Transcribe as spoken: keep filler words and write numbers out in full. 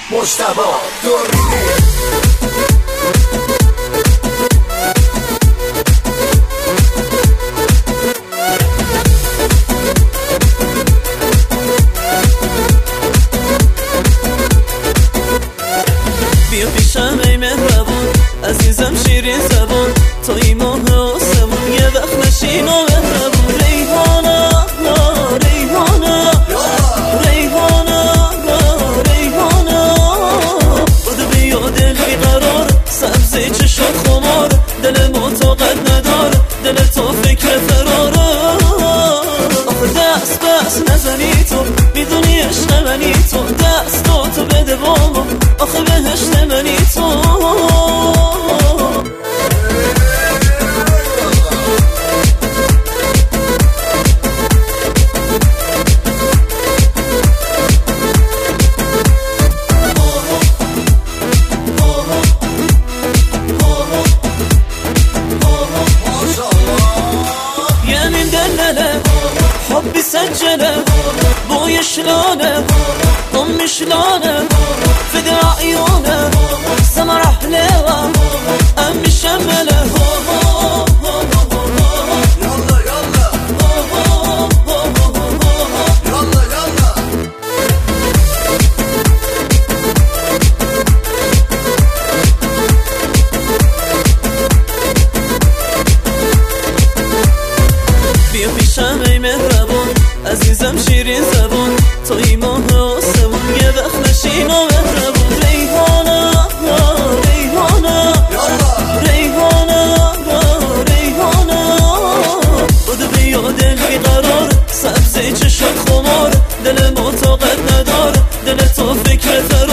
مجتبی دوربینی. بیا پیشم ای مهربون عزیزم شیرین زبون، توی ماه آسمون یه وقت نشین و مهربون. ریحانه ریحانه ریحانه ریحانه بودو بیا دل بیقرار، سبزی چشم خمار، دل ما طاقت ندار، دل تو فکر فراره. آخه دست بس نزنی تو، میدونی عشق منی تو، دستاتو بده با ما، آخه بهشت منی تو. يمين دلله حبي سجله بوي شلونه ضمي شلونه فدى عيونه سمر حليوه امي شمله. يلا يلا يلا يلا بیا پیشم ای مهربون عزیزم شیرین زبون، توی ماه آسمون یه وقت نشین و مهربون. ریحانه ریحانه ریحانه ریحانه بودو بیا دل بیقرار، سبزی چشم خمار، دل ما طاقت ندار، دل تو فکر